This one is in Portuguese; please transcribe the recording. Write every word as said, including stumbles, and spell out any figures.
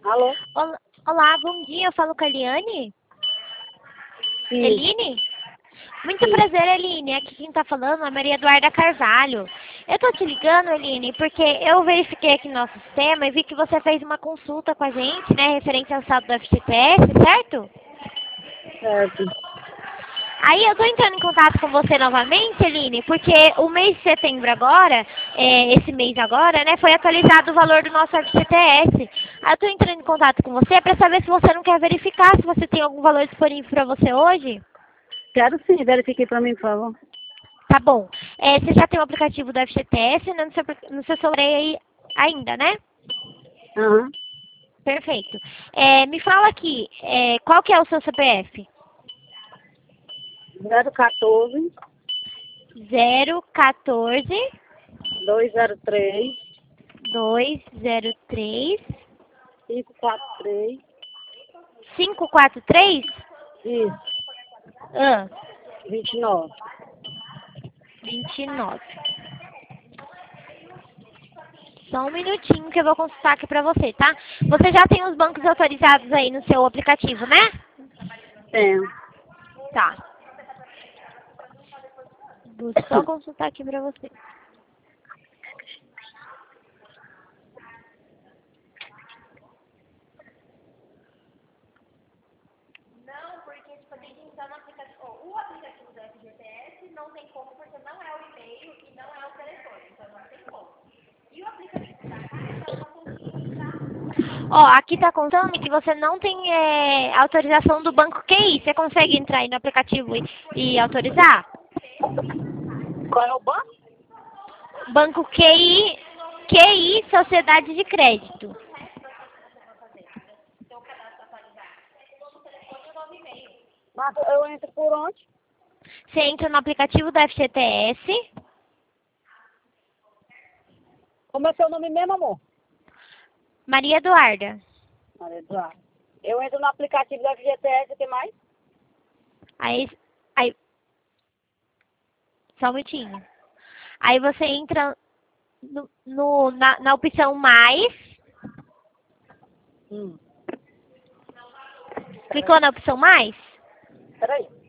Alô? Olá, olá, bom dia. Eu falo com a Eliane? Sim. Eline? Muito Sim. prazer, Eline. Aqui quem tá falando é a Maria Eduarda Carvalho. Eu tô te ligando, Eline, porque eu verifiquei aqui no nosso sistema e vi que você fez uma consulta com a gente, né, referente ao saldo do F G T S, certo? Certo. Aí eu tô entrando em contato com você novamente, Eline, porque o mês de setembro agora, é, esse mês agora, né, foi atualizado o valor do nosso F G T S. Aí eu tô entrando em contato com você para saber se você não quer verificar, se você tem algum valor disponível para você hoje. Quero sim, verifique para mim, por favor. Tá bom. É, você já tem o aplicativo do F G T S né, no seu, no seu celular aí ainda, né? Aham. Perfeito. É, me fala aqui, é, qual que é o seu C P F? zero quatorze, zero quatorze, dois zero três, dois zero três, cinco quatro três. cinco quatro três? Isso. Ah, vinte e nove. vinte e nove. Só um minutinho que eu vou consultar aqui pra você, tá? Você já tem os bancos autorizados aí no seu aplicativo, né? Tenho. Tá. Vou só consultar aqui pra você. Não, porque tipo, tem que entrar no aplicativo. Oh, o aplicativo do F G T S não tem como, porque não é o e-mail e não é o telefone, então não tem como. E o aplicativo da Caixa eu não consigo entrar. Ó, aqui tá contando que você não tem é, autorização do banco Q I. Você consegue entrar aí no aplicativo e, e autorizar? Qual é o banco? Banco Q I, Q I Sociedade de Crédito. Mas eu entro por onde? Você entra no aplicativo do F G T S. Como é seu nome mesmo, amor? Maria Eduarda. Maria Eduarda. Eu entro no aplicativo do F G T S, o que mais? Aí, aí, só um minutinho. Aí você entra no, no- na, na opção mais. Hum. Clicou na opção mais? Peraí.